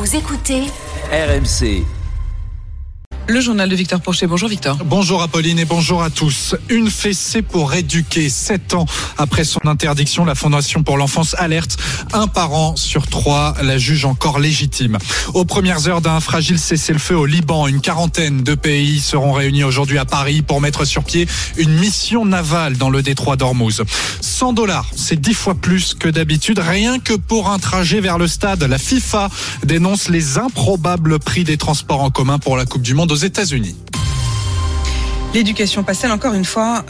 Vous écoutez RMC. Le journal de Victor Pourchet. Bonjour Victor. Bonjour Apolline et bonjour à tous. Une fessée pour éduquer. 7 ans après son interdiction, la Fondation pour l'enfance alerte. Un parent sur 3 la juge encore légitime. Aux premières heures d'un fragile cessez-le-feu au Liban, une quarantaine de pays seront réunis aujourd'hui à Paris pour mettre sur pied une mission navale dans le détroit d'Ormuz. $100, c'est 10 fois plus que d'habitude, rien que pour un trajet vers le stade. La FIFA dénonce les improbables prix des transports en commun pour la Coupe du Monde aux États-Unis. L'éducation passe-t-elle encore une fois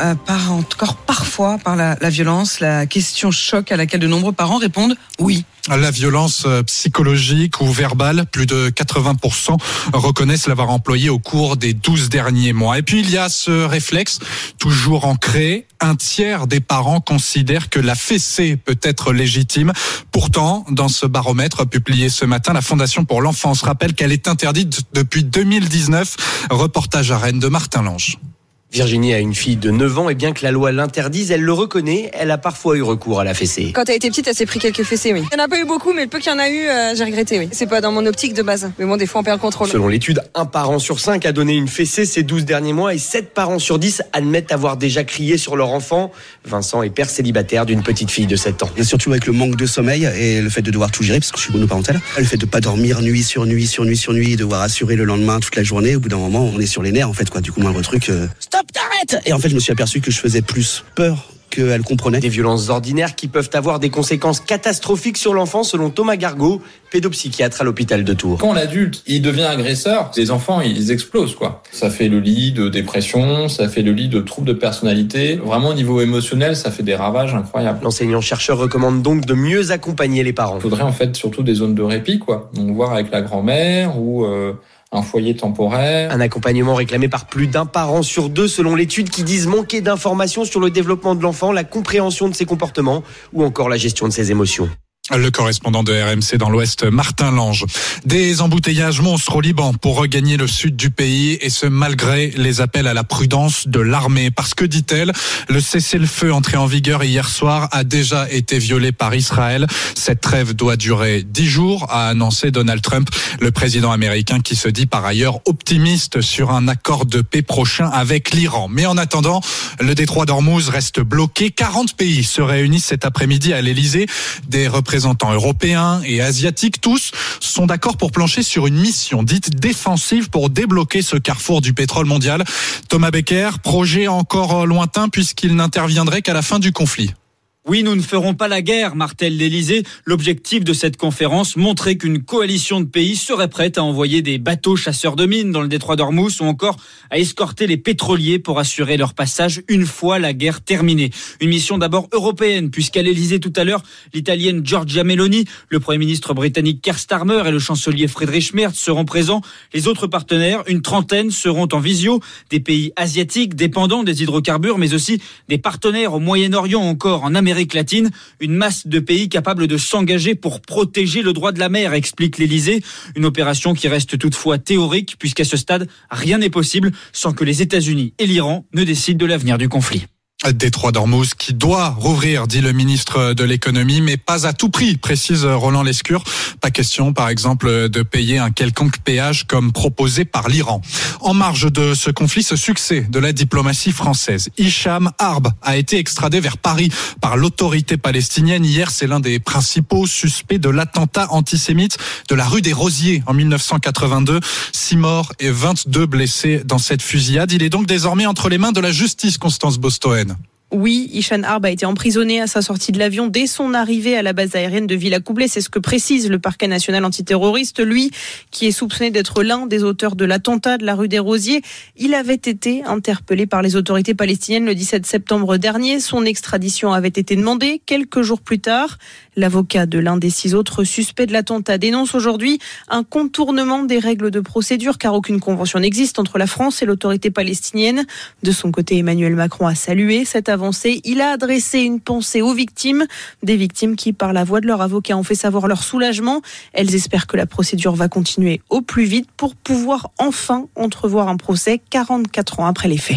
parfois par la violence? La question choc à laquelle de nombreux parents répondent oui. La violence psychologique ou verbale, plus de 80% reconnaissent l'avoir employée au cours des 12 derniers mois. Et puis il y a ce réflexe toujours ancré. Un tiers des parents considèrent que la fessée peut être légitime. Pourtant, dans ce baromètre publié ce matin, la Fondation pour l'enfance rappelle qu'elle est interdite depuis 2019. Reportage à Rennes de Martin Lange. Virginie a une fille de 9 ans et bien que la loi l'interdise, elle le reconnaît, elle a parfois eu recours à la fessée. Quand elle était petite, elle s'est pris quelques fessées, oui. Il n'y en a pas eu beaucoup, mais le peu qu'il y en a eu, j'ai regretté, oui. C'est pas dans mon optique de base, mais bon, des fois on perd le contrôle. Selon l'étude, un parent sur 5 a donné une fessée ces 12 derniers mois et 7 parents sur 10 admettent avoir déjà crié sur leur enfant. Vincent est père célibataire d'une petite fille de 7 ans. Et surtout avec le manque de sommeil et le fait de devoir tout gérer, parce que je suis monoparental, le fait de pas dormir nuit sur nuit, devoir assurer le lendemain toute la journée, au bout d'un moment, on est sur les nerfs en fait, quoi. Du coup, moindre truc, stop, t'arrêtes! Et en fait, je me suis aperçu que je faisais plus peur qu'elle comprenait. Des violences ordinaires qui peuvent avoir des conséquences catastrophiques sur l'enfant, selon Thomas Gargaud, pédopsychiatre à l'hôpital de Tours. Quand l'adulte, il devient agresseur, les enfants, ils explosent, quoi. Ça fait le lit de dépression, ça fait le lit de troubles de personnalité. Vraiment, au niveau émotionnel, ça fait des ravages incroyables. L'enseignant-chercheur recommande donc de mieux accompagner les parents. Il faudrait en fait surtout des zones de répit, quoi. Donc voir avec la grand-mère ou un foyer temporaire. Un accompagnement réclamé par plus d'un parent sur 2 selon l'étude qui disent manquer d'informations sur le développement de l'enfant, la compréhension de ses comportements ou encore la gestion de ses émotions. Le correspondant de RMC dans l'Ouest, Martin Lange. Des embouteillages monstres au Liban pour regagner le sud du pays et ce malgré les appels à la prudence de l'armée. Parce que, dit-elle, le cessez-le-feu entré en vigueur hier soir a déjà été violé par Israël. Cette trêve doit durer 10 jours, a annoncé Donald Trump, le président américain qui se dit par ailleurs optimiste sur un accord de paix prochain avec l'Iran. Mais en attendant, le détroit d'Ormuz reste bloqué. 40 pays se réunissent cet après-midi à l'Elysée. Des représentants européens et asiatiques, tous sont d'accord pour plancher sur une mission dite défensive pour débloquer ce carrefour du pétrole mondial. Thomas Becker, projet encore lointain puisqu'il n'interviendrait qu'à la fin du conflit. Oui, nous ne ferons pas la guerre, martèle l'Élysée. L'objectif de cette conférence, montrer qu'une coalition de pays serait prête à envoyer des bateaux chasseurs de mines dans le détroit d'Ormuz ou encore à escorter les pétroliers pour assurer leur passage une fois la guerre terminée. Une mission d'abord européenne, puisqu'à l'Élysée tout à l'heure, l'italienne Giorgia Meloni, le Premier ministre britannique Keir Starmer et le chancelier Friedrich Merz seront présents. Les autres partenaires, une trentaine, seront en visio. Des pays asiatiques dépendants des hydrocarbures, mais aussi des partenaires au Moyen-Orient, encore en Amérique latine, une masse de pays capables de s'engager pour protéger le droit de la mer, explique l'Élysée. Une opération qui reste toutefois théorique, puisqu'à ce stade, rien n'est possible sans que les États-Unis et l'Iran ne décident de l'avenir du conflit. Détroit d'Ormuz qui doit rouvrir, dit le ministre de l'économie, mais pas à tout prix, précise Roland Lescure. Pas question, par exemple, de payer un quelconque péage comme proposé par l'Iran. En marge de ce conflit, ce succès de la diplomatie française. Hicham Harb a été extradé vers Paris par l'autorité palestinienne. Hier, c'est l'un des principaux suspects de l'attentat antisémite de la rue des Rosiers en 1982. 6 morts et 22 blessés dans cette fusillade. Il est donc désormais entre les mains de la justice, Constance Bostoen. Oui, Hicham Harb a été emprisonné à sa sortie de l'avion dès son arrivée à la base aérienne de Villacoublay. C'est ce que précise le parquet national antiterroriste. Lui, qui est soupçonné d'être l'un des auteurs de l'attentat de la rue des Rosiers, il avait été interpellé par les autorités palestiniennes le 17 septembre dernier. Son extradition avait été demandée quelques jours plus tard. L'avocat de l'un des 6 autres suspects de l'attentat dénonce aujourd'hui un contournement des règles de procédure car aucune convention n'existe entre la France et l'autorité palestinienne. De son côté, Emmanuel Macron a salué cette avancée. Il a adressé une pensée aux victimes, des victimes qui, par la voix de leur avocat, ont fait savoir leur soulagement. Elles espèrent que la procédure va continuer au plus vite pour pouvoir enfin entrevoir un procès 44 ans après les faits.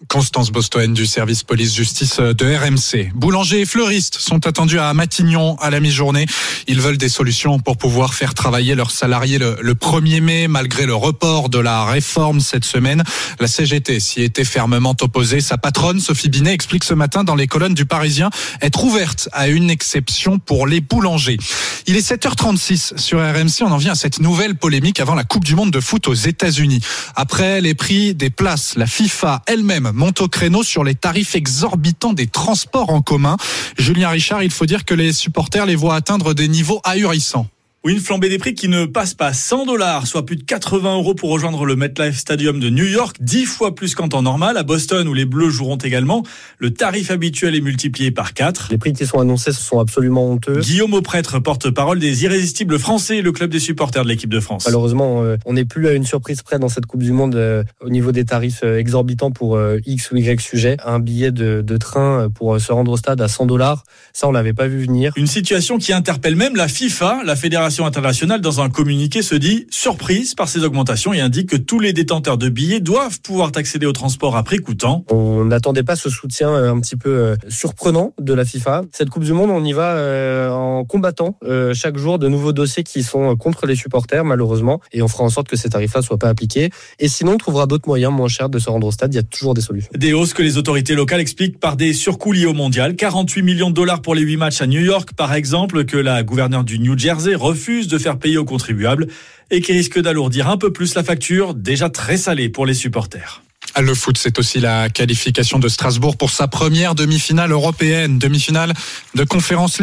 Constance Bostoen du service police-justice de RMC. Boulangers et fleuristes sont attendus à Matignon à la mi-journée. Ils veulent des solutions pour pouvoir faire travailler leurs salariés le 1er mai, malgré le report de la réforme cette semaine. La CGT s'y était fermement opposée. Sa patronne, Sophie Binet, explique ce matin dans les colonnes du Parisien être ouverte à une exception pour les boulangers. Il est 7h36 sur RMC. On en vient à cette nouvelle polémique avant la Coupe du Monde de foot aux États-Unis. Après les prix des places, la FIFA elle-même monte au créneau sur les tarifs exorbitants des transports en commun. Julien Richard, il faut dire que les supporters les voient atteindre des niveaux ahurissants. Oui, une flambée des prix qui ne passe pas. $100, soit plus de 80 € pour rejoindre le MetLife Stadium de New York, 10 fois plus qu'en temps normal. À Boston, où les Bleus joueront également, le tarif habituel est multiplié par 4. Les prix qui sont annoncés sont absolument honteux. Guillaume Auprêtre, porte-parole des Irrésistibles Français, le club des supporters de l'équipe de France. Malheureusement, on n'est plus à une surprise près dans cette Coupe du Monde au niveau des tarifs exorbitants pour X ou Y sujet. Un billet de train pour se rendre au stade à $100, ça on l'avait pas vu venir. Une situation qui interpelle même la FIFA, la Fédération internationale, dans un communiqué se dit surprise par ces augmentations et indique que tous les détenteurs de billets doivent pouvoir accéder au transport à prix coûtant. On n'attendait pas ce soutien un petit peu surprenant de la FIFA. Cette Coupe du Monde, on y va en combattant chaque jour de nouveaux dossiers qui sont contre les supporters, malheureusement, et on fera en sorte que ces tarifs-là soient pas appliqués. Et sinon, on trouvera d'autres moyens moins chers de se rendre au stade. Il y a toujours des solutions. Des hausses que les autorités locales expliquent par des surcoûts liés au mondial. 48 millions de dollars pour les 8 matchs à New York, par exemple, que la gouverneure du New Jersey refuse de faire payer aux contribuables et qui risque d'alourdir un peu plus la facture, déjà très salée pour les supporters. Le foot, c'est aussi la qualification de Strasbourg pour sa première demi-finale européenne, demi-finale de Conference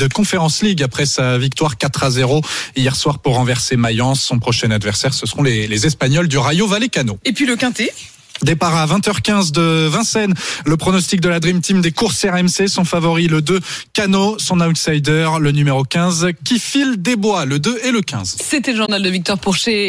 League après sa victoire 4-0 hier soir pour renverser Mayence. Son prochain adversaire, ce seront les Espagnols du Rayo Vallecano. Et puis le Quintet. Départ à 20h15 de Vincennes. Le pronostic de la Dream Team des courses RMC, son favori le 2, Cano, son outsider le numéro 15, qui file des bois, le 2 et le 15. C'était le journal de Victor Pourchet.